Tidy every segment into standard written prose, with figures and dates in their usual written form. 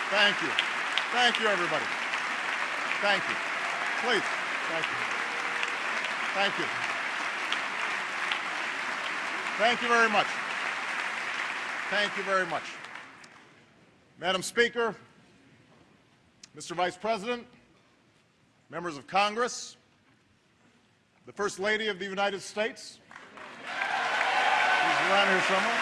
Thank you. Thank you, everybody. Thank you. Please. Thank you. Thank you. Thank you very much. Thank you very much. Madam Speaker, Mr. Vice President, members of Congress, the First Lady of the United States, she's around here somewhere.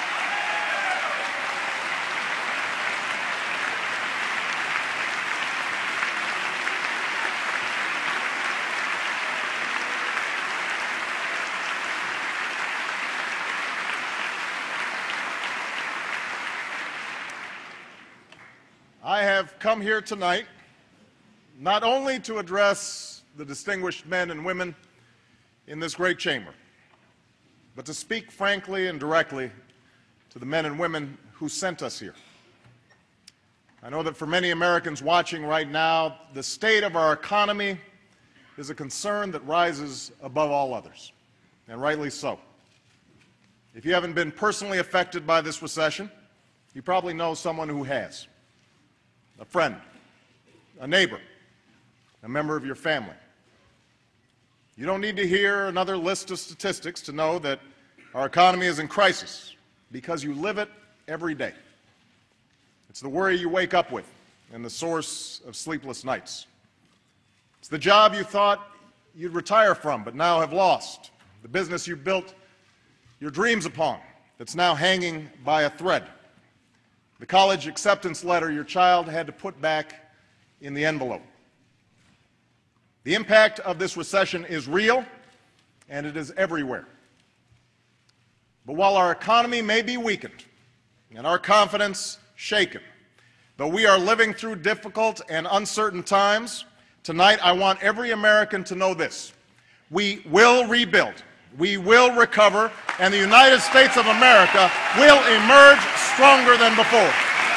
I have come here tonight not only to address the distinguished men and women in this great chamber, but to speak frankly and directly to the men and women who sent us here. I know that for many Americans watching right now, the state of our economy is a concern that rises above all others, and rightly so. If you haven't been personally affected by this recession, you probably know someone who has. A friend, a neighbor, a member of your family. You don't need to hear another list of statistics to know that our economy is in crisis because you live it every day. It's the worry you wake up with and the source of sleepless nights. It's the job you thought you'd retire from but now have lost, the business you built your dreams upon that's now hanging by a thread. The college acceptance letter your child had to put back in the envelope. The impact of this recession is real, and it is everywhere. But while our economy may be weakened and our confidence shaken, though we are living through difficult and uncertain times, tonight I want every American to know this: we will rebuild. We will recover, and the United States of America will emerge stronger than before.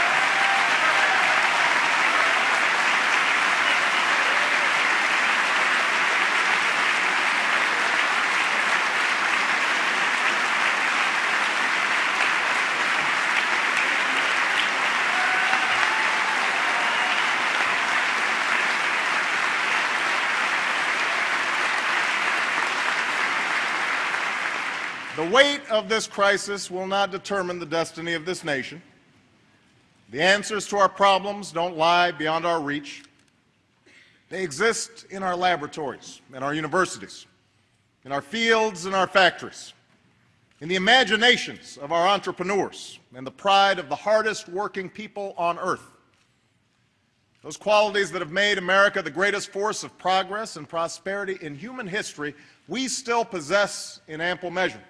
The weight of this crisis will not determine the destiny of this nation. The answers to our problems don't lie beyond our reach. They exist in our laboratories, in our universities, in our fields and our factories, in the imaginations of our entrepreneurs and the pride of the hardest working people on earth. Those qualities that have made America the greatest force of progress and prosperity in human history, we still possess in ample measure.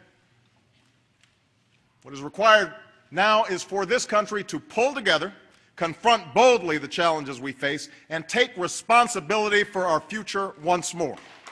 What is required now is for this country to pull together, confront boldly the challenges we face, and take responsibility for our future once more.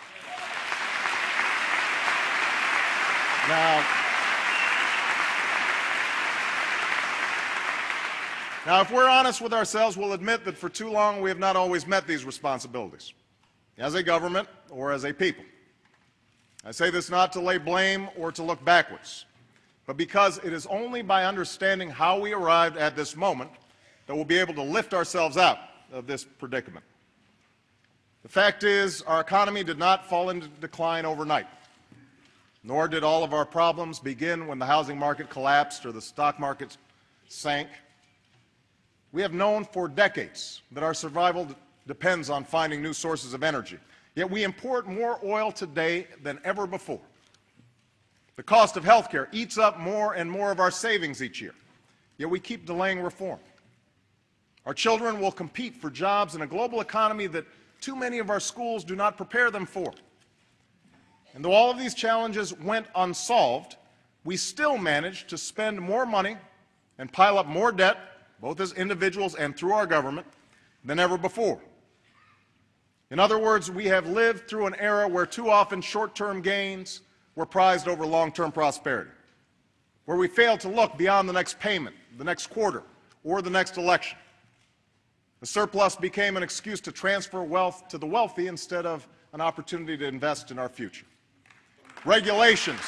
Now, if we're honest with ourselves, we'll admit that for too long we have not always met these responsibilities, as a government or as a people. I say this not to lay blame or to look backwards, but because it is only by understanding how we arrived at this moment that we'll be able to lift ourselves out of this predicament. The fact is, our economy did not fall into decline overnight, nor did all of our problems begin when the housing market collapsed or the stock market sank. We have known for decades that our survival depends on finding new sources of energy, yet we import more oil today than ever before. The cost of health care eats up more and more of our savings each year, yet we keep delaying reform. Our children will compete for jobs in a global economy that too many of our schools do not prepare them for. And though all of these challenges went unsolved, we still managed to spend more money and pile up more debt, both as individuals and through our government, than ever before. In other words, we have lived through an era where too often short-term gains were prized over long-term prosperity, where we failed to look beyond the next payment, the next quarter, or the next election. The surplus became an excuse to transfer wealth to the wealthy instead of an opportunity to invest in our future. Regulations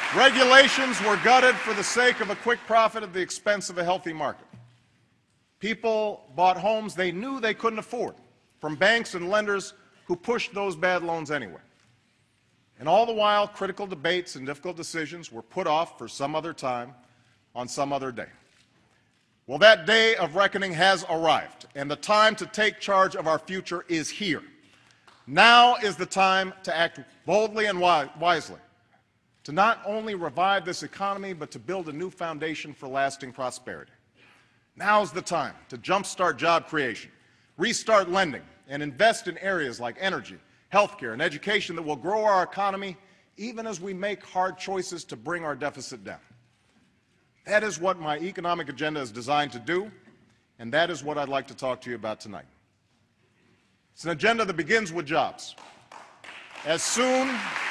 Regulations were gutted for the sake of a quick profit at the expense of a healthy market. People bought homes they knew they couldn't afford from banks and lenders who pushed those bad loans anyway. And all the while, critical debates and difficult decisions were put off for some other time on some other day. Well, that day of reckoning has arrived, and the time to take charge of our future is here. Now is the time to act boldly and wisely, to not only revive this economy, but to build a new foundation for lasting prosperity. Now's the time to jumpstart job creation, restart lending, and invest in areas like energy, healthcare, and education that will grow our economy even as we make hard choices to bring our deficit down. That is what my economic agenda is designed to do, and that is what I'd like to talk to you about tonight. It's an agenda that begins with jobs. As soon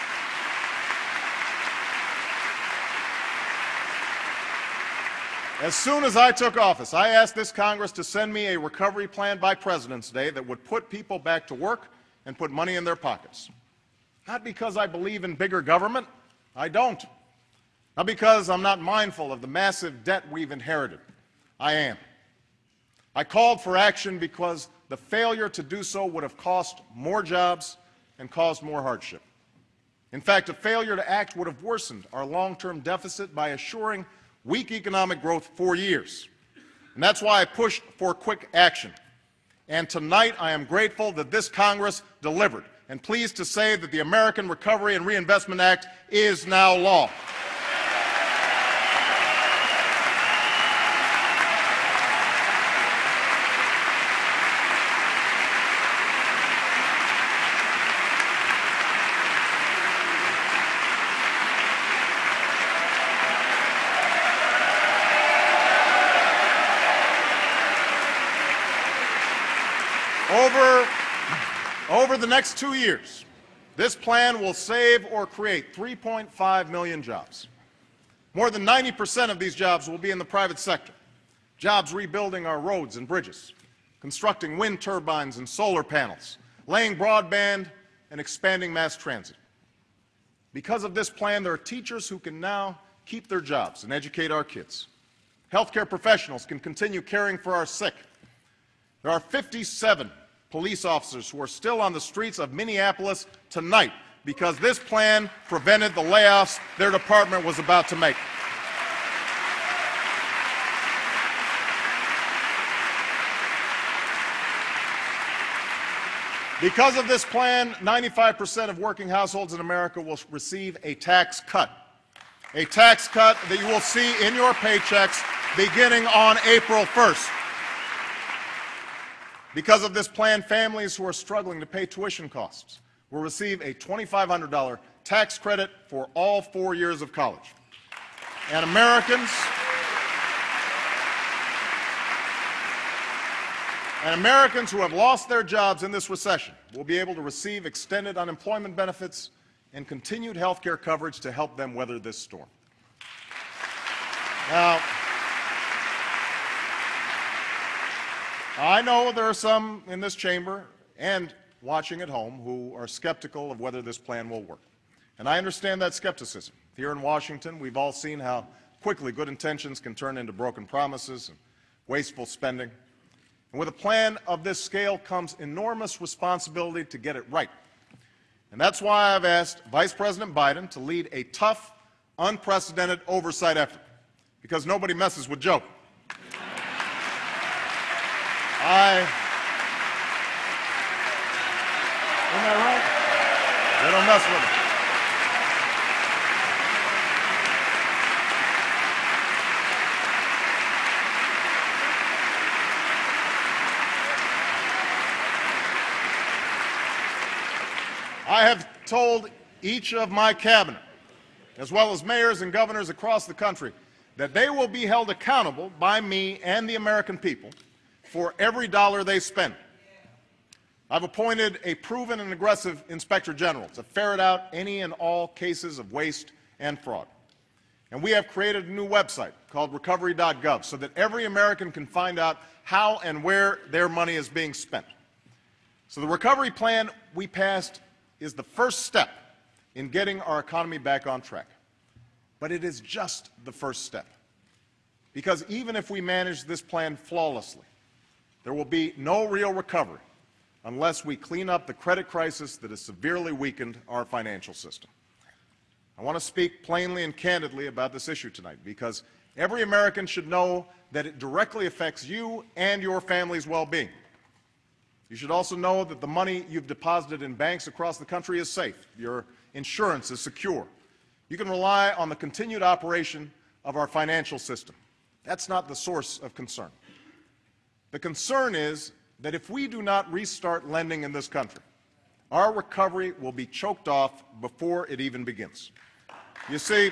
as I took office, I asked this Congress to send me a recovery plan by President's Day that would put people back to work and put money in their pockets. Not because I believe in bigger government. I don't. Not because I'm not mindful of the massive debt we've inherited. I am. I called for action because the failure to do so would have cost more jobs and caused more hardship. In fact, a failure to act would have worsened our long-term deficit by assuring weak economic growth for years. And that's why I pushed for quick action. And tonight I am grateful that this Congress delivered, and pleased to say that the American Recovery and Reinvestment Act is now law. Over the next 2 years, this plan will save or create 3.5 million jobs. More than 90% of these jobs will be in the private sector. Jobs rebuilding our roads and bridges, constructing wind turbines and solar panels, laying broadband, and expanding mass transit. Because of this plan, there are teachers who can now keep their jobs and educate our kids. Healthcare professionals can continue caring for our sick. There are 57 police officers who are still on the streets of Minneapolis tonight because this plan prevented the layoffs their department was about to make. Because of this plan, 95% of working households in America will receive a tax cut that you will see in your paychecks beginning on April 1st. Because of this plan, families who are struggling to pay tuition costs will receive a $2,500 tax credit for all 4 years of college. And Americans who have lost their jobs in this recession will be able to receive extended unemployment benefits and continued health care coverage to help them weather this storm. Now, I know there are some in this chamber and watching at home who are skeptical of whether this plan will work. And I understand that skepticism. Here in Washington, we've all seen how quickly good intentions can turn into broken promises and wasteful spending. And with a plan of this scale comes enormous responsibility to get it right. And that's why I've asked Vice President Biden to lead a tough, unprecedented oversight effort, because nobody messes with Joe. Isn't that right? They don't mess with it. I have told each of my cabinet, as well as mayors and governors across the country, that they will be held accountable by me and the American people for every dollar they spend. I've appointed a proven and aggressive Inspector General to ferret out any and all cases of waste and fraud. And we have created a new website called recovery.gov so that every American can find out how and where their money is being spent. So the recovery plan we passed is the first step in getting our economy back on track. But it is just the first step. Because even if we manage this plan flawlessly, there will be no real recovery unless we clean up the credit crisis that has severely weakened our financial system. I want to speak plainly and candidly about this issue tonight because every American should know that it directly affects you and your family's well-being. You should also know that the money you've deposited in banks across the country is safe. Your insurance is secure. You can rely on the continued operation of our financial system. That's not the source of concern. The concern is that if we do not restart lending in this country, our recovery will be choked off before it even begins. You see,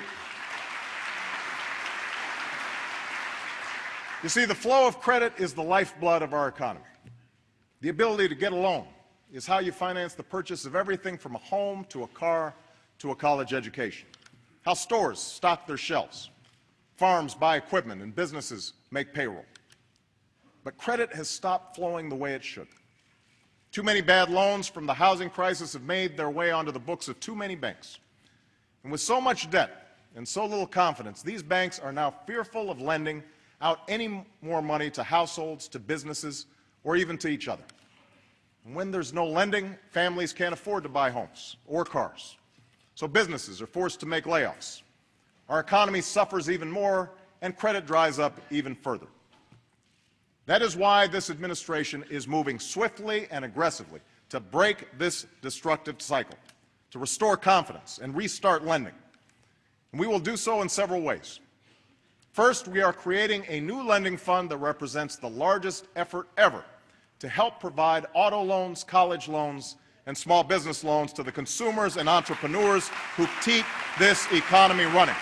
the flow of credit is the lifeblood of our economy. The ability to get a loan is how you finance the purchase of everything from a home to a car to a college education. How stores stock their shelves, farms buy equipment, and businesses make payroll. But credit has stopped flowing the way it should. Too many bad loans from the housing crisis have made their way onto the books of too many banks. And with so much debt and so little confidence, these banks are now fearful of lending out any more money to households, to businesses, or even to each other. And when there's no lending, families can't afford to buy homes or cars. So businesses are forced to make layoffs. Our economy suffers even more, and credit dries up even further. That is why this administration is moving swiftly and aggressively to break this destructive cycle, to restore confidence and restart lending. And we will do so in several ways. First, we are creating a new lending fund that represents the largest effort ever to help provide auto loans, college loans, and small business loans to the consumers and entrepreneurs who keep this economy running.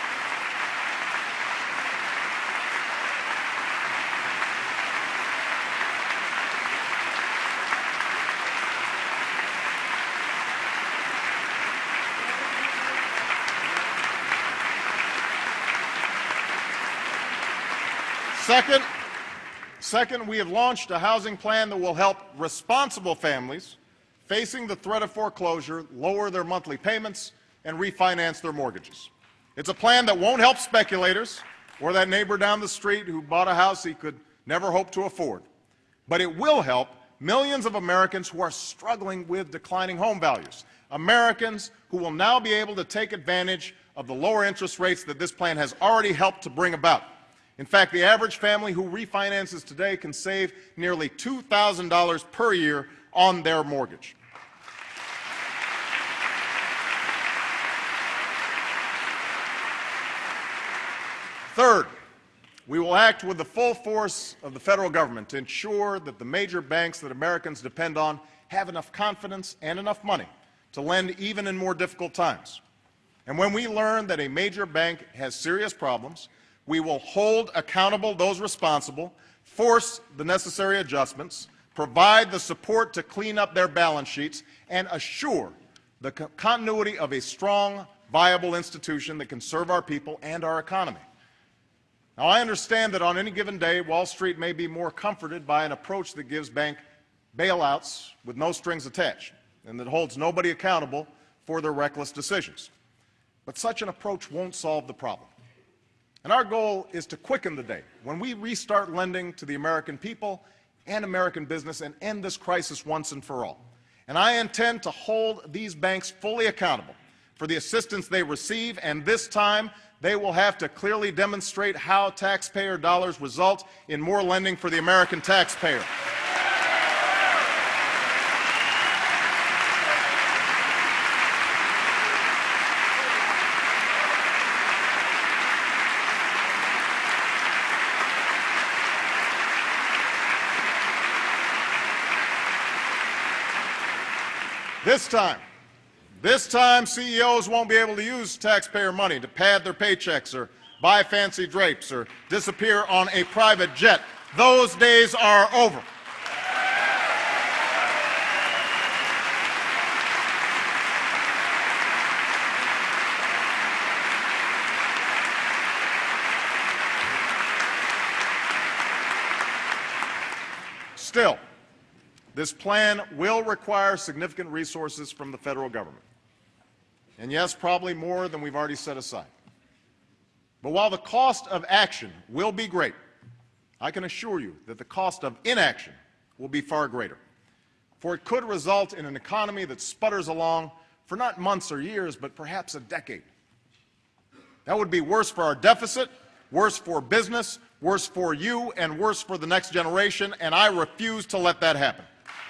Second, we have launched a housing plan that will help responsible families facing the threat of foreclosure lower their monthly payments and refinance their mortgages. It's a plan that won't help speculators or that neighbor down the street who bought a house he could never hope to afford. But it will help millions of Americans who are struggling with declining home values, Americans who will now be able to take advantage of the lower interest rates that this plan has already helped to bring about. In fact, the average family who refinances today can save nearly $2,000 per year on their mortgage. Third, we will act with the full force of the federal government to ensure that the major banks that Americans depend on have enough confidence and enough money to lend even in more difficult times. And when we learn that a major bank has serious problems, we will hold accountable those responsible, force the necessary adjustments, provide the support to clean up their balance sheets, and assure the continuity of a strong, viable institution that can serve our people and our economy. Now, I understand that on any given day, Wall Street may be more comforted by an approach that gives bank bailouts with no strings attached and that holds nobody accountable for their reckless decisions. But such an approach won't solve the problem. And our goal is to quicken the day when we restart lending to the American people and American business and end this crisis once and for all. And I intend to hold these banks fully accountable for the assistance they receive, and this time they will have to clearly demonstrate how taxpayer dollars result in more lending for the American taxpayer. This time, CEOs won't be able to use taxpayer money to pad their paychecks or buy fancy drapes or disappear on a private jet. Those days are over. Still, this plan will require significant resources from the federal government. And yes, probably more than we've already set aside. But while the cost of action will be great, I can assure you that the cost of inaction will be far greater. For it could result in an economy that sputters along for not months or years, but perhaps a decade. That would be worse for our deficit, worse for business, worse for you, and worse for the next generation, and I refuse to let that happen.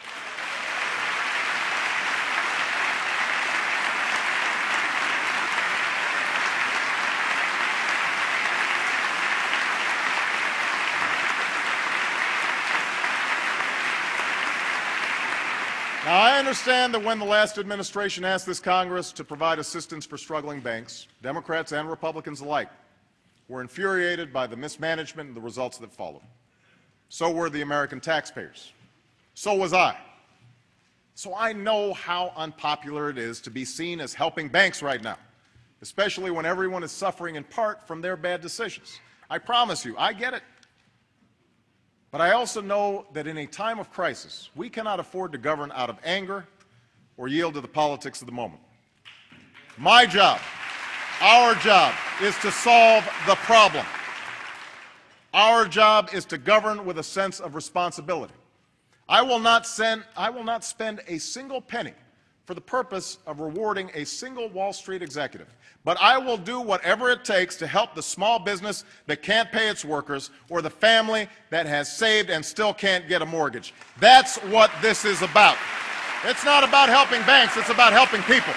Now, I understand that when the last administration asked this Congress to provide assistance for struggling banks, Democrats and Republicans alike were infuriated by the mismanagement and the results that followed. So were the American taxpayers. So was I. So I know how unpopular it is to be seen as helping banks right now, especially when everyone is suffering in part from their bad decisions. I promise you, I get it. But I also know that in a time of crisis, we cannot afford to govern out of anger or yield to the politics of the moment. My job, our job, is to solve the problem. Our job is to govern with a sense of responsibility. I will not spend a single penny for the purpose of rewarding a single Wall Street executive. But I will do whatever it takes to help the small business that can't pay its workers or the family that has saved and still can't get a mortgage. That's what this is about. It's not about helping banks, it's about helping people.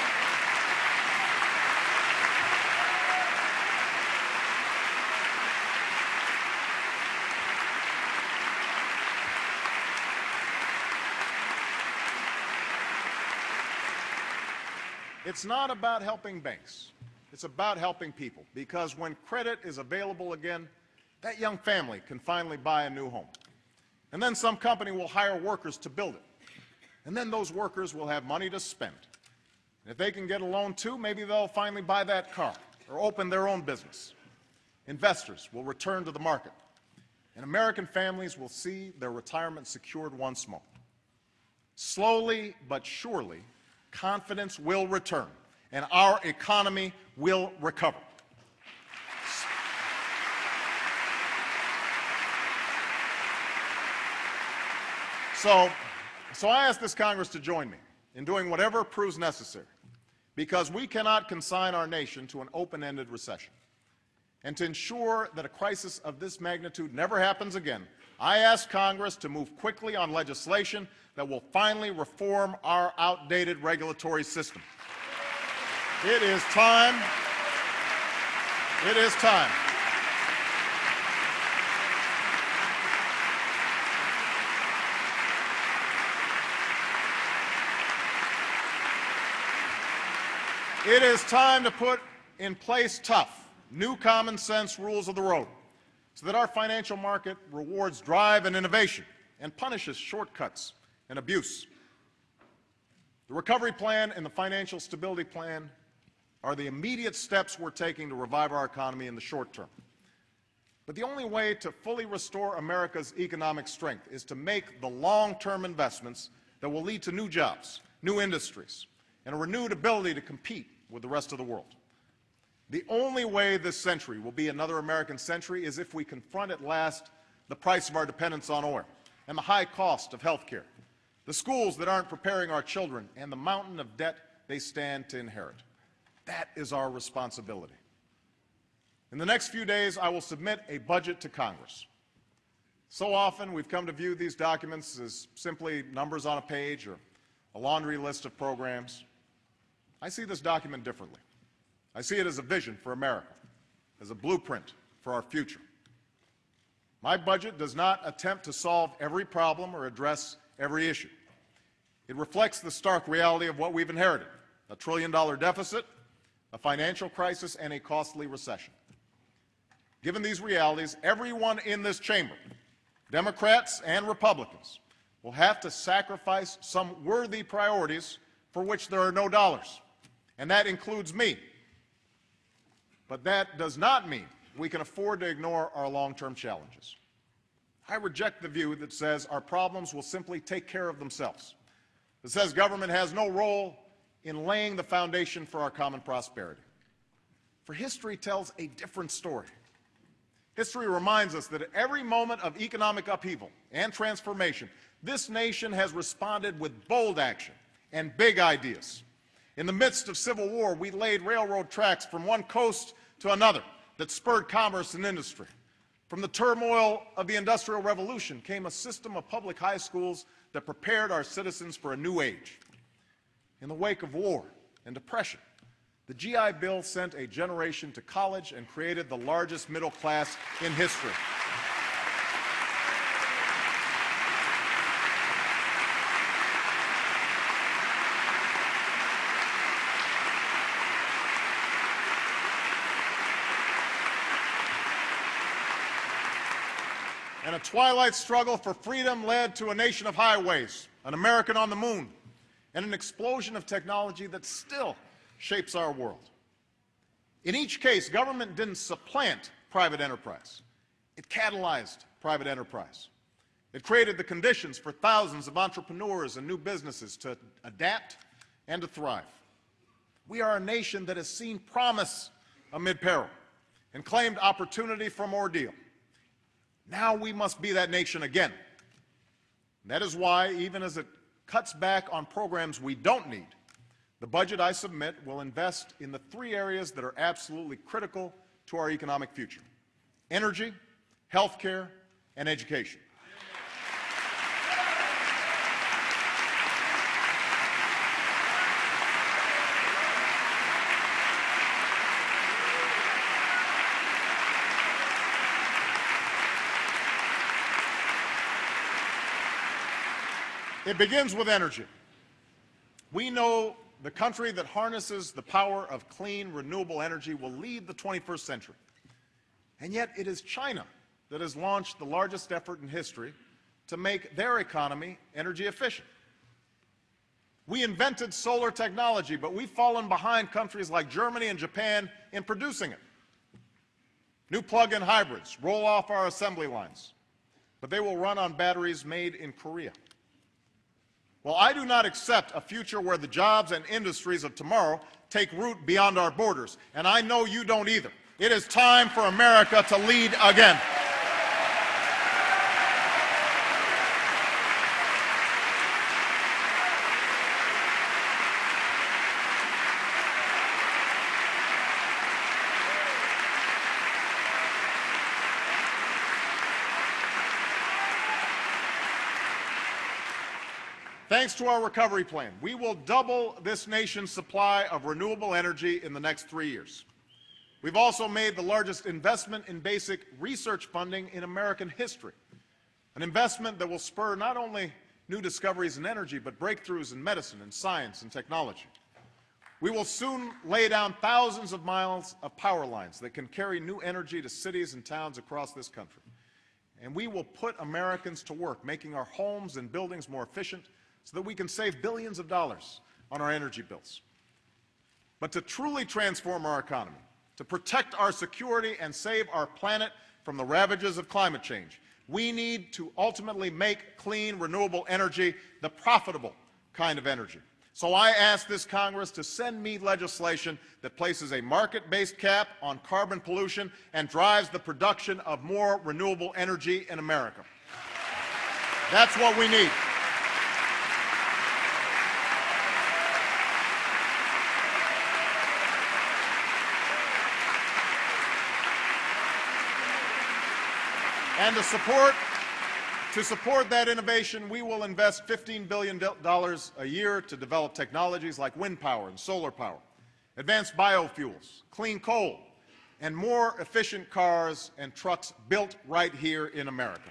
It's not about helping banks. It's about helping people, because when credit is available again, that young family can finally buy a new home. And then some company will hire workers to build it. And then those workers will have money to spend. And if they can get a loan too, maybe they'll finally buy that car or open their own business. Investors will return to the market, and American families will see their retirement secured once more. Slowly but surely, confidence will return, and our economy will recover. So I ask this Congress to join me in doing whatever proves necessary, because we cannot consign our nation to an open-ended recession. And to ensure that a crisis of this magnitude never happens again, I ask Congress to move quickly on legislation that will finally reform our outdated regulatory system. It is time. It is time. It is time to put in place tough, new common sense rules of the road so that our financial market rewards drive and innovation and punishes shortcuts and abuse. The recovery plan and the financial stability plan are the immediate steps we're taking to revive our economy in the short term. But the only way to fully restore America's economic strength is to make the long-term investments that will lead to new jobs, new industries, and a renewed ability to compete with the rest of the world. The only way this century will be another American century is if we confront at last the price of our dependence on oil and the high cost of health care, the schools that aren't preparing our children, and the mountain of debt they stand to inherit. That is our responsibility. In the next few days, I will submit a budget to Congress. So often, we've come to view these documents as simply numbers on a page or a laundry list of programs. I see this document differently. I see it as a vision for America, as a blueprint for our future. My budget does not attempt to solve every problem or address every issue. It reflects the stark reality of what we've inherited: a $1 trillion deficit, a financial crisis, and a costly recession. Given these realities, everyone in this chamber, Democrats and Republicans, will have to sacrifice some worthy priorities for which there are no dollars, and that includes me. But that does not mean we can afford to ignore our long-term challenges. I reject the view that says our problems will simply take care of themselves, that says government has no role in laying the foundation for our common prosperity. For history tells a different story. History reminds us that at every moment of economic upheaval and transformation, this nation has responded with bold action and big ideas. In the midst of civil war, we laid railroad tracks from one coast to another that spurred commerce and industry. From the turmoil of the Industrial Revolution came a system of public high schools that prepared our citizens for a new age. In the wake of war and depression, the GI Bill sent a generation to college and created the largest middle class in history. And a twilight struggle for freedom led to a nation of highways, an American on the moon, and an explosion of technology that still shapes our world. In each case, government didn't supplant private enterprise. It catalyzed private enterprise. It created the conditions for thousands of entrepreneurs and new businesses to adapt and to thrive. We are a nation that has seen promise amid peril and claimed opportunity from ordeal. Now we must be that nation again. And that is why, even as it cuts back on programs we don't need, the budget I submit will invest in the three areas that are absolutely critical to our economic future: energy, healthcare, and education. It begins with energy. We know the country that harnesses the power of clean, renewable energy will lead the 21st century. And yet it is China that has launched the largest effort in history to make their economy energy efficient. We invented solar technology, but we've fallen behind countries like Germany and Japan in producing it. New plug-in hybrids roll off our assembly lines, but they will run on batteries made in Korea. Well, I do not accept a future where the jobs and industries of tomorrow take root beyond our borders, and I know you don't either. It is time for America to lead again. Thanks to our recovery plan, we will double this nation's supply of renewable energy in the next 3 years. We've also made the largest investment in basic research funding in American history, an investment that will spur not only new discoveries in energy, but breakthroughs in medicine and science and technology. We will soon lay down thousands of miles of power lines that can carry new energy to cities and towns across this country. And we will put Americans to work, making our homes and buildings more efficient, so that we can save billions of dollars on our energy bills. But to truly transform our economy, to protect our security and save our planet from the ravages of climate change, we need to ultimately make clean, renewable energy the profitable kind of energy. So I ask this Congress to send me legislation that places a market-based cap on carbon pollution and drives the production of more renewable energy in America. That's what we need. And to support that innovation, we will invest $15 billion a year to develop technologies like wind power and solar power, advanced biofuels, clean coal, and more efficient cars and trucks built right here in America.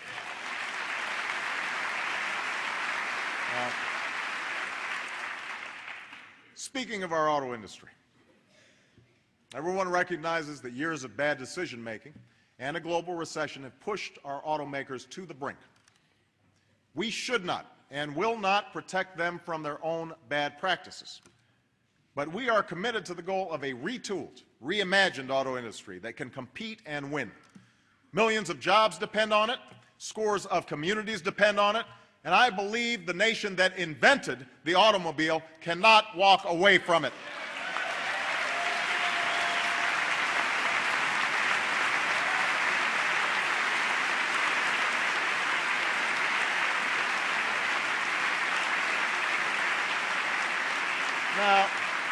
Speaking of our auto industry, everyone recognizes that years of bad decision-making and a global recession have pushed our automakers to the brink. We should not and will not protect them from their own bad practices. But we are committed to the goal of a retooled, reimagined auto industry that can compete and win. Millions of jobs depend on it, scores of communities depend on it, and I believe the nation that invented the automobile cannot walk away from it. Now,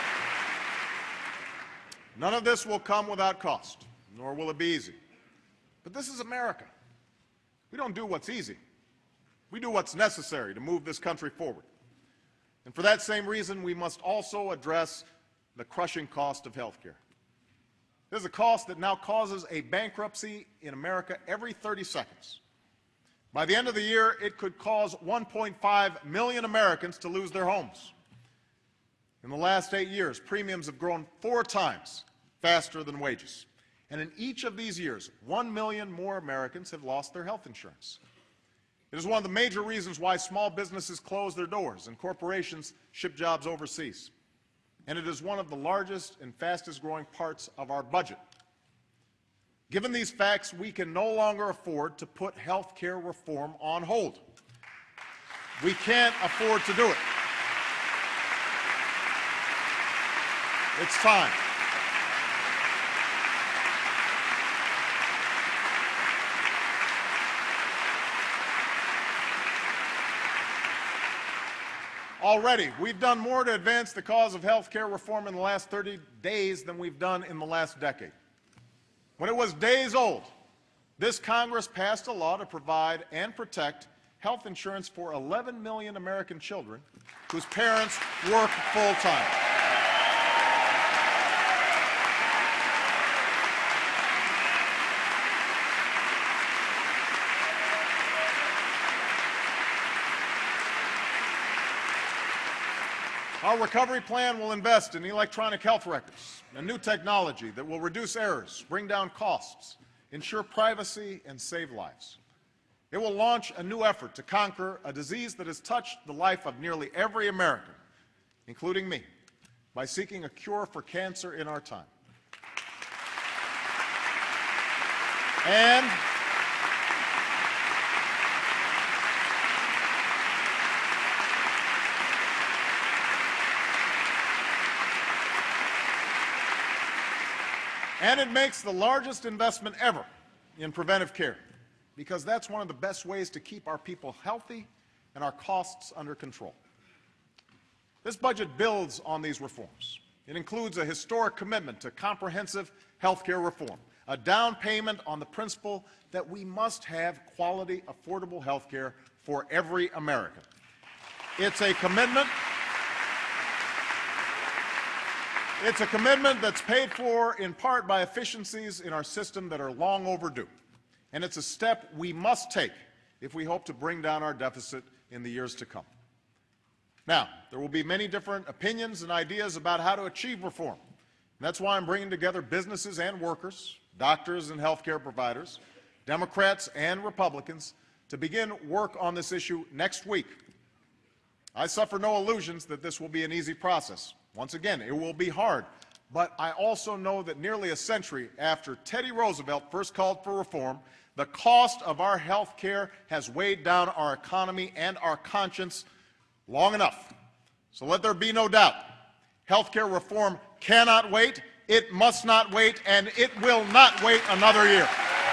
none of this will come without cost, nor will it be easy. But this is America. We don't do what's easy. We do what's necessary to move this country forward. And for that same reason, we must also address the crushing cost of health care. There's a cost that now causes a bankruptcy in America every 30 seconds. By the end of the year, it could cause 1.5 million Americans to lose their homes. In the last 8 years, premiums have grown 4 times faster than wages. And in each of these years, 1 million more Americans have lost their health insurance. It is one of the major reasons why small businesses close their doors and corporations ship jobs overseas. And it is one of the largest and fastest growing parts of our budget. Given these facts, we can no longer afford to put health care reform on hold. We can't afford to do it. It's time. Already, we've done more to advance the cause of health care reform in the last 30 days than we've done in the last decade. When it was days old, this Congress passed a law to provide and protect health insurance for 11 million American children whose parents work full-time. Our recovery plan will invest in electronic health records and new technology that will reduce errors, bring down costs, ensure privacy, and save lives. It will launch a new effort to conquer a disease that has touched the life of nearly every American, including me, by seeking a cure for cancer in our time. And it makes the largest investment ever in preventive care, because that's one of the best ways to keep our people healthy and our costs under control. This budget builds on these reforms. It includes a historic commitment to comprehensive health care reform, a down payment on the principle that we must have quality, affordable health care for every American. It's a commitment that's paid for in part by efficiencies in our system that are long overdue. And it's a step we must take if we hope to bring down our deficit in the years to come. Now, there will be many different opinions and ideas about how to achieve reform. And that's why I'm bringing together businesses and workers, doctors and healthcare providers, Democrats and Republicans, to begin work on this issue next week. I suffer no illusions that this will be an easy process. Once again, it will be hard, but I also know that nearly a century after Teddy Roosevelt first called for reform, the cost of our health care has weighed down our economy and our conscience long enough. So let there be no doubt. Health care reform cannot wait, it must not wait, and it will not wait another year.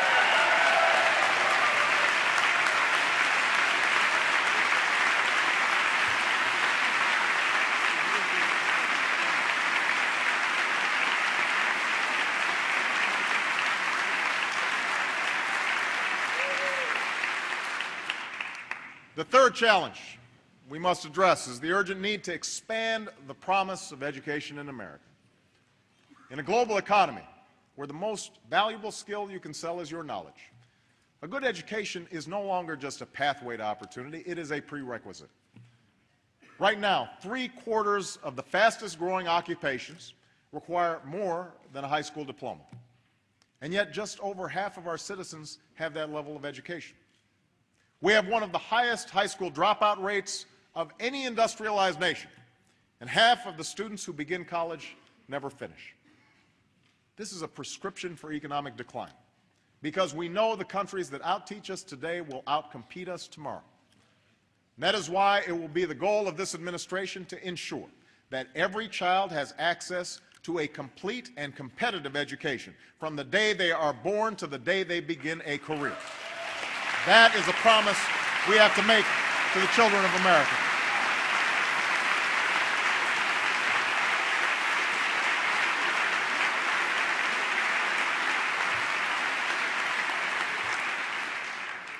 The third challenge we must address is the urgent need to expand the promise of education in America. In a global economy where the most valuable skill you can sell is your knowledge, a good education is no longer just a pathway to opportunity, it is a prerequisite. Right now, 3/4 of the fastest growing occupations require more than a high school diploma. And yet just over half of our citizens have that level of education. We have one of the highest high school dropout rates of any industrialized nation, and half of the students who begin college never finish. This is a prescription for economic decline, because we know the countries that outteach us today will outcompete us tomorrow. And that is why it will be the goal of this administration to ensure that every child has access to a complete and competitive education from the day they are born to the day they begin a career. That is a promise we have to make to the children of America.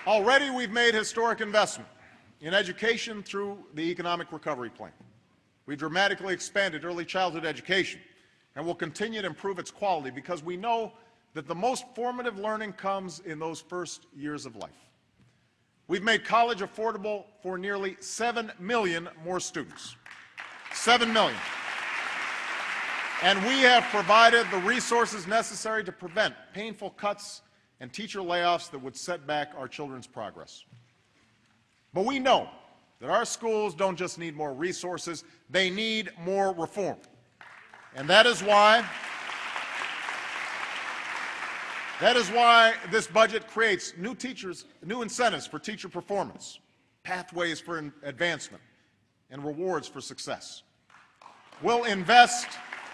Already we've made historic investment in education through the Economic Recovery Plan. We've dramatically expanded early childhood education and will continue to improve its quality because we know that the most formative learning comes in those first years of life. We've made college affordable for nearly 7 million more students. 7 million. And we have provided the resources necessary to prevent painful cuts and teacher layoffs that would set back our children's progress. But we know that our schools don't just need more resources, they need more reform. And that is why this budget creates new incentives for teacher performance, pathways for advancement, and rewards for success. We'll invest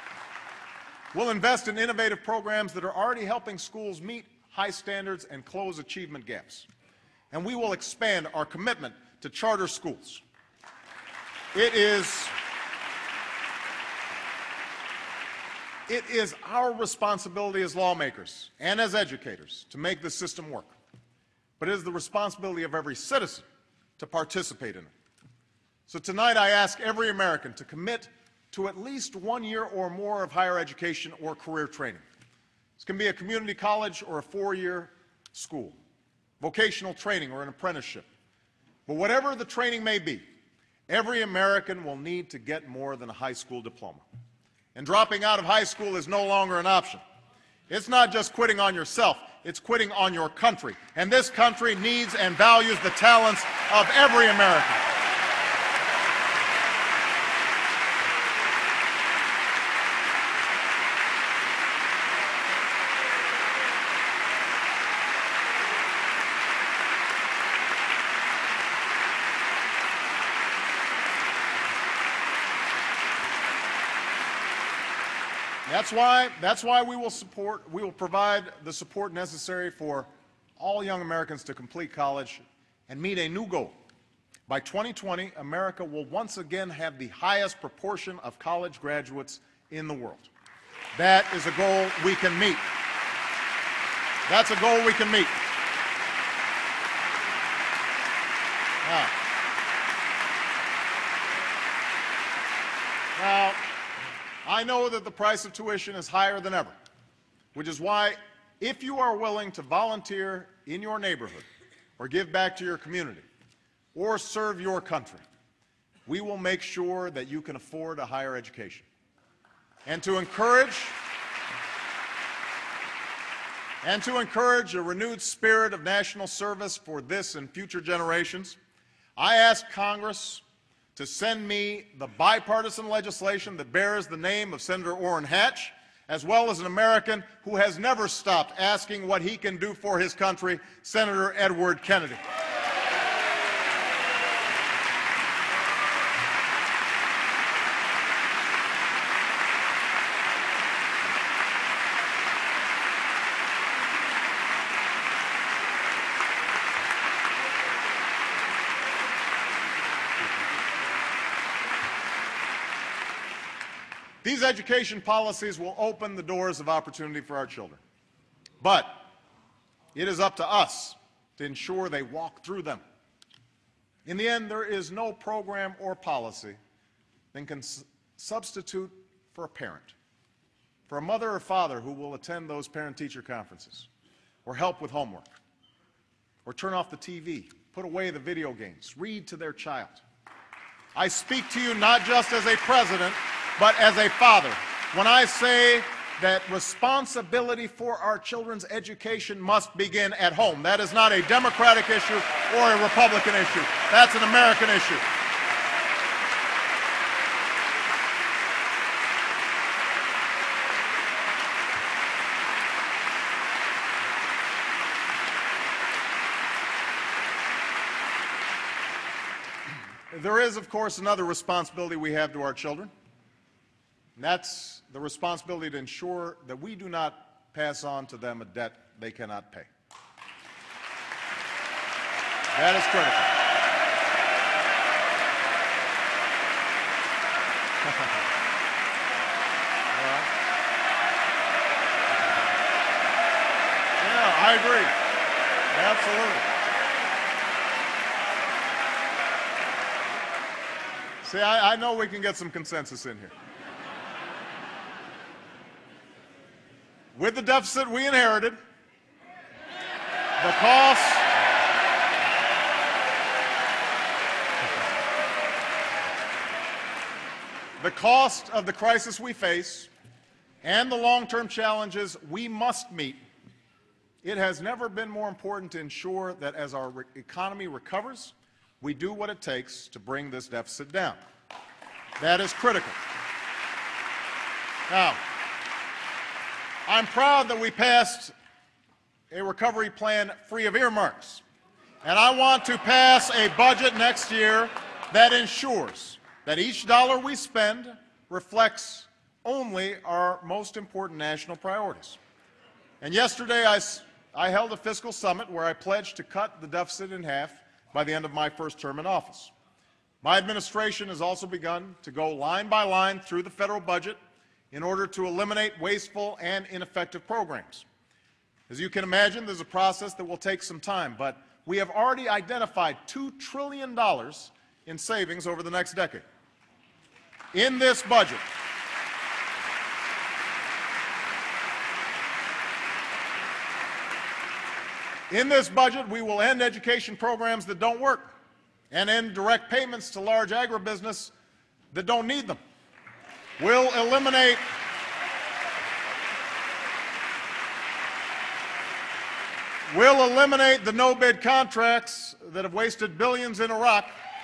in innovative programs that are already helping schools meet high standards and close achievement gaps. And we will expand our commitment to charter schools. It is our responsibility as lawmakers and as educators to make this system work. But it is the responsibility of every citizen to participate in it. So tonight I ask every American to commit to at least 1 year or more of higher education or career training. This can be a community college or a 4-year school, vocational training or an apprenticeship. But whatever the training may be, every American will need to get more than a high school diploma. And dropping out of high school is no longer an option. It's not just quitting on yourself, it's quitting on your country. And this country needs and values the talents of every American. That's why we will provide the support necessary for all young Americans to complete college and meet a new goal. By 2020, America will once again have the highest proportion of college graduates in the world. That is a goal we can meet. That's a goal we can meet. Now, I know that the price of tuition is higher than ever, which is why, if you are willing to volunteer in your neighborhood or give back to your community or serve your country, we will make sure that you can afford a higher education. And to encourage a renewed spirit of national service for this and future generations, I ask Congress to send me the bipartisan legislation that bears the name of Senator Orrin Hatch, as well as an American who has never stopped asking what he can do for his country, Senator Edward Kennedy. These education policies will open the doors of opportunity for our children. But it is up to us to ensure they walk through them. In the end, there is no program or policy that can substitute for a parent, for a mother or father who will attend those parent-teacher conferences, or help with homework, or turn off the TV, put away the video games, read to their child. I speak to you not just as a president, but as a father, when I say that responsibility for our children's education must begin at home. That is not a Democratic issue or a Republican issue. That's an American issue. There is, of course, another responsibility we have to our children. And that's the responsibility to ensure that we do not pass on to them a debt they cannot pay. That is critical. Yeah, I agree. Absolutely. See, I know we can get some consensus in here. With the deficit we inherited, the cost of the crisis we face, and the long-term challenges we must meet, it has never been more important to ensure that as our economy recovers, we do what it takes to bring this deficit down. That is critical. Now, I'm proud that we passed a recovery plan free of earmarks, and I want to pass a budget next year that ensures that each dollar we spend reflects only our most important national priorities. And yesterday I held a fiscal summit where I pledged to cut the deficit in half by the end of my first term in office. My administration has also begun to go line by line through the federal budget in order to eliminate wasteful and ineffective programs. As you can imagine, there's a process that will take some time, but we have already identified $2 trillion in savings over the next decade. In this budget, we will end education programs that don't work and end direct payments to large agribusiness that don't need them. We'll eliminate the no-bid contracts that have wasted billions in Iraq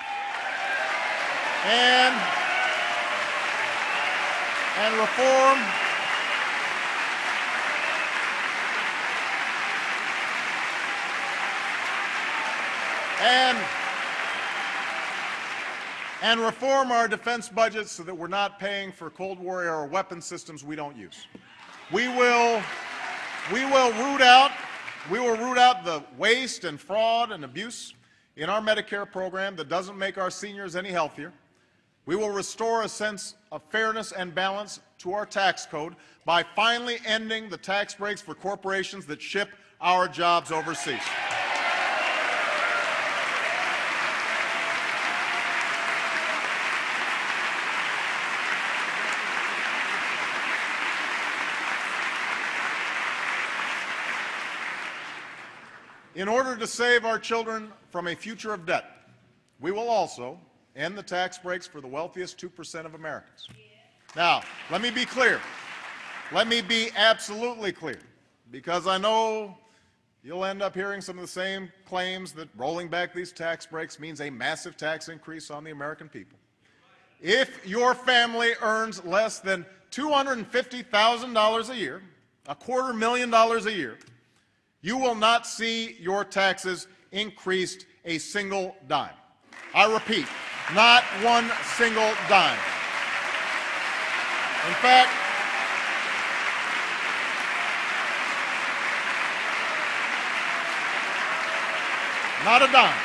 and reform our defense budgets so that we're not paying for Cold War era weapon systems we don't use. We will root out the waste and fraud and abuse in our Medicare program that doesn't make our seniors any healthier. We will restore a sense of fairness and balance to our tax code by finally ending the tax breaks for corporations that ship our jobs overseas. In order to save our children from a future of debt, we will also end the tax breaks for the wealthiest 2% of Americans. Now, let me be clear. Let me be absolutely clear, because I know you'll end up hearing some of the same claims that rolling back these tax breaks means a massive tax increase on the American people. If your family earns less than $250,000 a year, $250,000 a year, you will not see your taxes increased a single dime. I repeat, not one single dime. In fact, not a dime.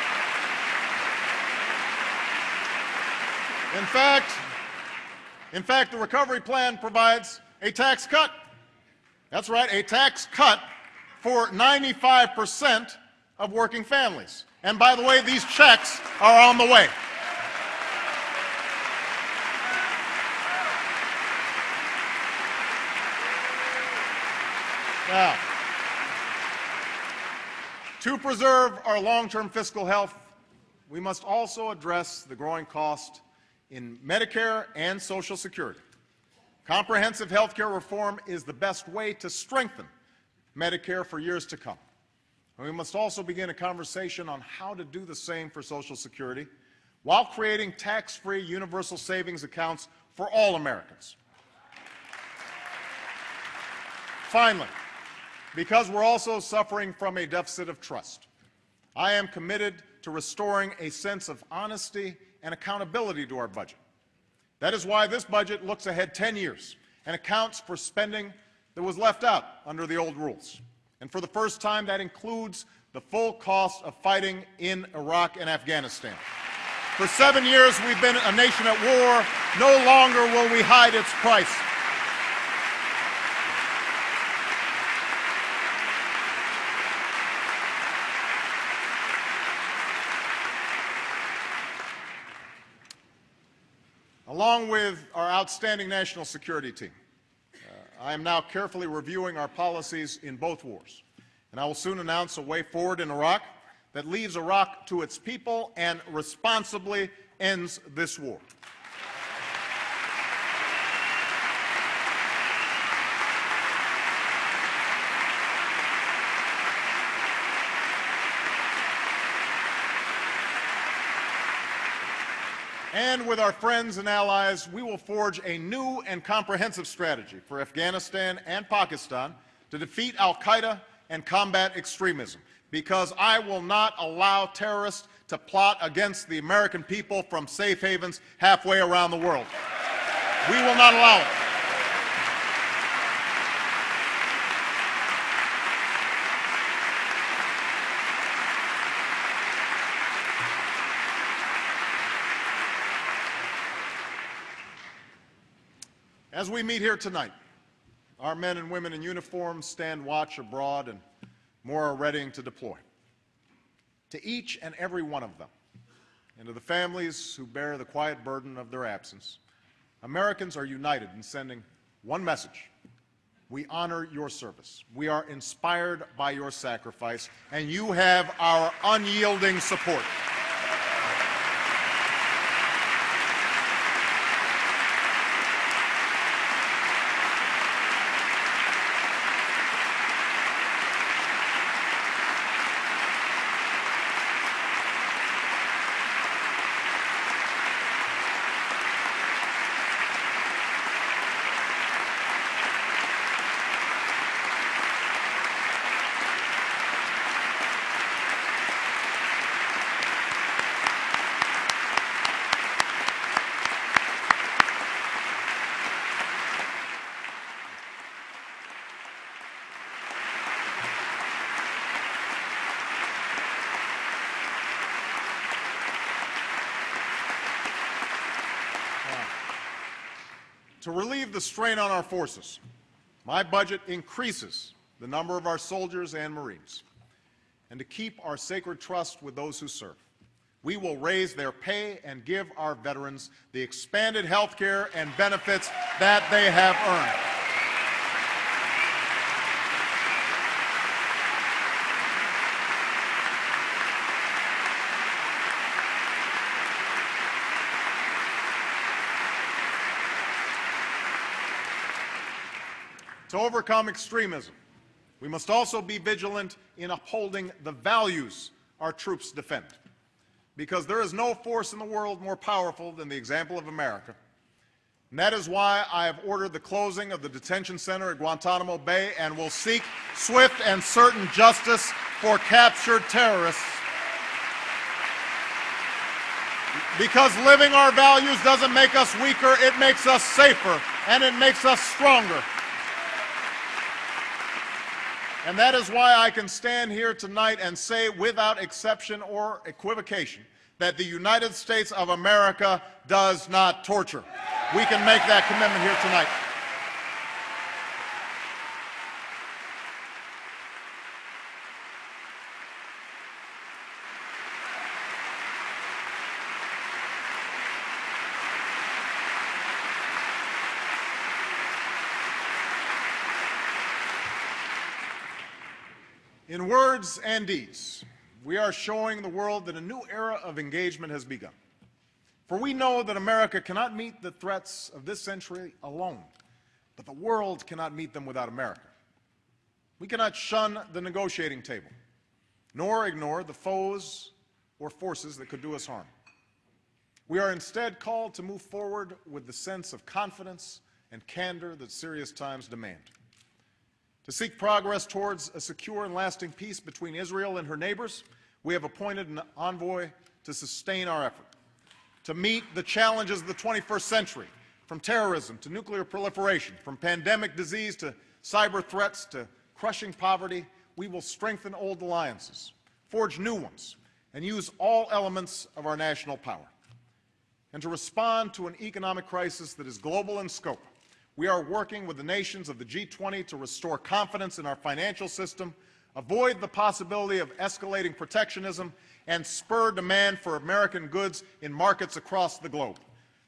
In fact, the recovery plan provides a tax cut. That's right, a tax cut for 95% of working families. And by the way, these checks are on the way. Now, to preserve our long-term fiscal health, we must also address the growing cost in Medicare and Social Security. Comprehensive health care reform is the best way to strengthen Medicare for years to come. And we must also begin a conversation on how to do the same for Social Security while creating tax-free universal savings accounts for all Americans. Finally, because we're also suffering from a deficit of trust, I am committed to restoring a sense of honesty and accountability to our budget. That is why this budget looks ahead 10 years and accounts for spending that was left out under the old rules. And for the first time, that includes the full cost of fighting in Iraq and Afghanistan. For 7 years, we've been a nation at war. No longer will we hide its price. Along with our outstanding national security team, I am now carefully reviewing our policies in both wars, and I will soon announce a way forward in Iraq that leaves Iraq to its people and responsibly ends this war. And with our friends and allies, we will forge a new and comprehensive strategy for Afghanistan and Pakistan to defeat al-Qaeda and combat extremism, because I will not allow terrorists to plot against the American people from safe havens halfway around the world. We will not allow it. As we meet here tonight, our men and women in uniform stand watch abroad, and more are readying to deploy. To each and every one of them, and to the families who bear the quiet burden of their absence, Americans are united in sending one message: we honor your service. We are inspired by your sacrifice, and you have our unyielding support. To relieve the strain on our forces, my budget increases the number of our soldiers and Marines. And to keep our sacred trust with those who serve, we will raise their pay and give our veterans the expanded health care and benefits that they have earned. To overcome extremism, we must also be vigilant in upholding the values our troops defend, because there is no force in the world more powerful than the example of America. And that is why I have ordered the closing of the detention center at Guantanamo Bay and will seek swift and certain justice for captured terrorists. Because living our values doesn't make us weaker, it makes us safer, and it makes us stronger. And that is why I can stand here tonight and say without exception or equivocation that the United States of America does not torture. We can make that commitment here tonight. In words and deeds, we are showing the world that a new era of engagement has begun. For we know that America cannot meet the threats of this century alone, but the world cannot meet them without America. We cannot shun the negotiating table, nor ignore the foes or forces that could do us harm. We are instead called to move forward with the sense of confidence and candor that serious times demand. To seek progress towards a secure and lasting peace between Israel and her neighbors, we have appointed an envoy to sustain our effort. To meet the challenges of the 21st century, from terrorism to nuclear proliferation, from pandemic disease to cyber threats to crushing poverty, we will strengthen old alliances, forge new ones, and use all elements of our national power. And to respond to an economic crisis that is global in scope, we are working with the nations of the G20 to restore confidence in our financial system, avoid the possibility of escalating protectionism, and spur demand for American goods in markets across the globe.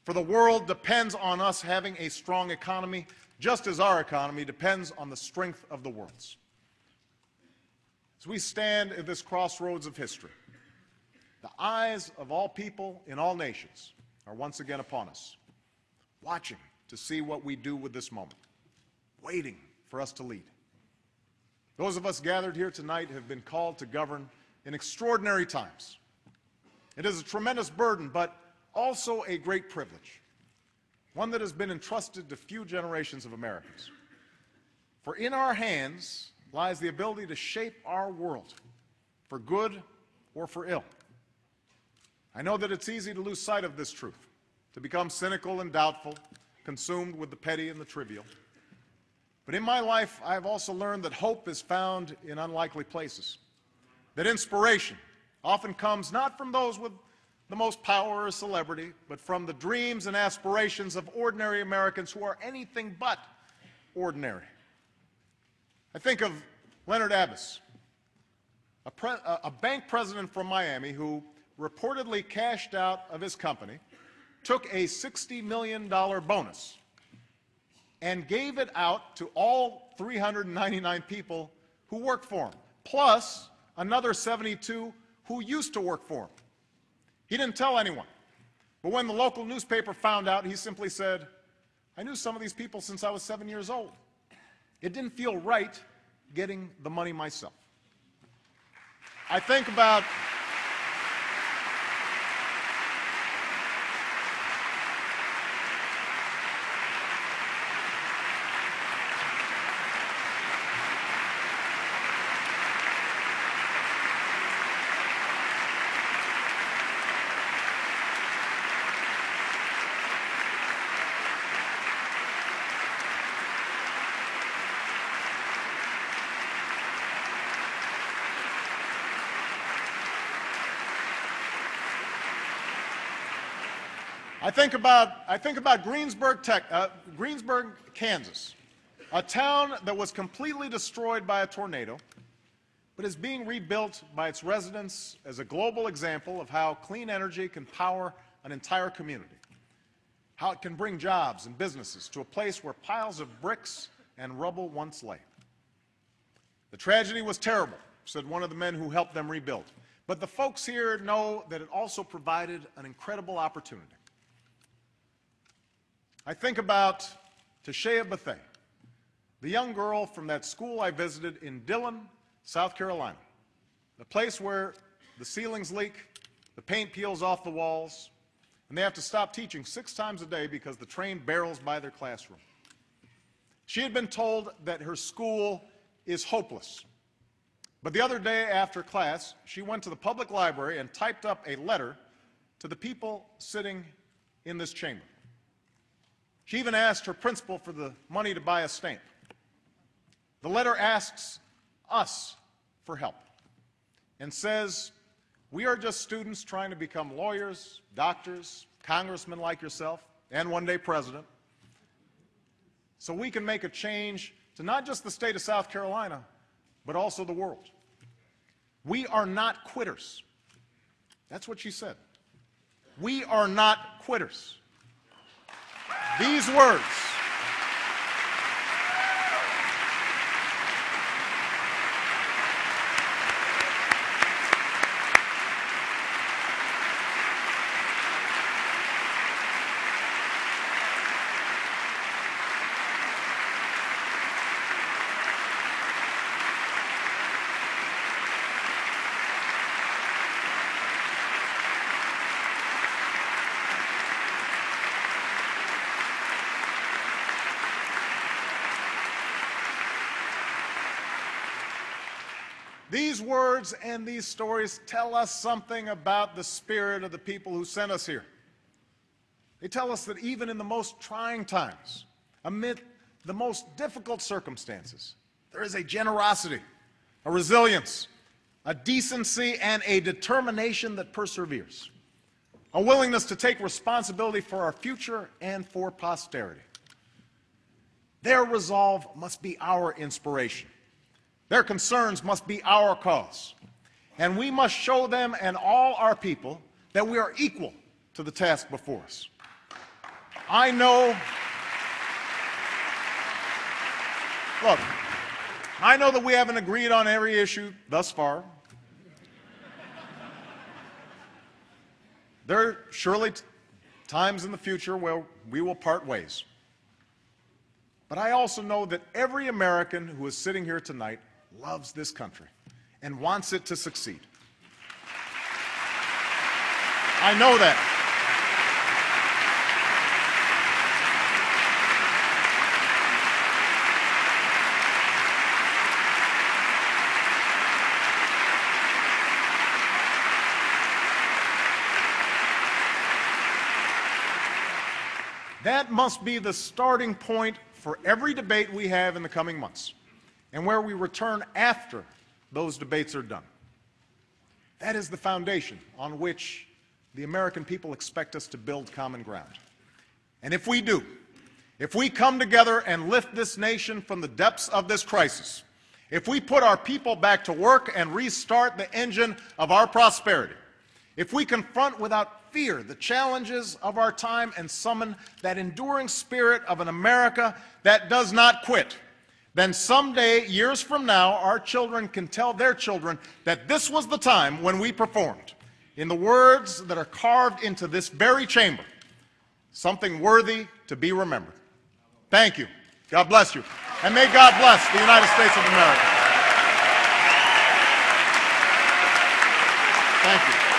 For the world depends on us having a strong economy, just as our economy depends on the strength of the world's. As we stand at this crossroads of history, the eyes of all people in all nations are once again upon us, watching to see what we do with this moment, waiting for us to lead. Those of us gathered here tonight have been called to govern in extraordinary times. It is a tremendous burden, but also a great privilege, one that has been entrusted to few generations of Americans. For in our hands lies the ability to shape our world, for good or for ill. I know that it's easy to lose sight of this truth, to become cynical and doubtful, consumed with the petty and the trivial. But in my life, I have also learned that hope is found in unlikely places, that inspiration often comes not from those with the most power or celebrity, but from the dreams and aspirations of ordinary Americans who are anything but ordinary. I think of Leonard Abbas, a bank president from Miami who reportedly cashed out of his company, took a $60 million bonus, and gave it out to all 399 people who worked for him, plus another 72 who used to work for him. He didn't tell anyone. But when the local newspaper found out, he simply said, "I knew some of these people since I was 7 years old. It didn't feel right getting the money myself." I think about I think about Greensburg, Kansas, a town that was completely destroyed by a tornado, but is being rebuilt by its residents as a global example of how clean energy can power an entire community, how it can bring jobs and businesses to a place where piles of bricks and rubble once lay. The tragedy was terrible, said one of the men who helped them rebuild, but the folks here know that it also provided an incredible opportunity. I think about Tashea Bethea, the young girl from that school I visited in Dillon, South Carolina, the place where the ceilings leak, the paint peels off the walls, and they have to stop teaching 6 times a day because the train barrels by their classroom. She had been told that her school is hopeless. But the other day after class, she went to the public library and typed up a letter to the people sitting in this chamber. She even asked her principal for the money to buy a stamp. The letter asks us for help and says, "We are just students trying to become lawyers, doctors, congressmen like yourself, and one day president, so we can make a change to not just the state of South Carolina, but also the world. We are not quitters." That's what she said. We are not quitters. These words These words and these stories tell us something about the spirit of the people who sent us here. They tell us that even in the most trying times, amid the most difficult circumstances, there is a generosity, a resilience, a decency, and a determination that perseveres, a willingness to take responsibility for our future and for posterity. Their resolve must be our inspiration. Their concerns must be our cause. And we must show them and all our people that we are equal to the task before us. I know, look, I know that we haven't agreed on every issue thus far. There are surely times in the future where we will part ways. But I also know that every American who is sitting here tonight loves this country and wants it to succeed. I know that. That must be the starting point for every debate we have in the coming months, and where we return after those debates are done. That is the foundation on which the American people expect us to build common ground. And if we do, if we come together and lift this nation from the depths of this crisis, if we put our people back to work and restart the engine of our prosperity, if we confront without fear the challenges of our time and summon that enduring spirit of an America that does not quit, then someday, years from now, our children can tell their children that this was the time when we performed, in the words that are carved into this very chamber, something worthy to be remembered. Thank you. God bless you. And may God bless the United States of America. Thank you.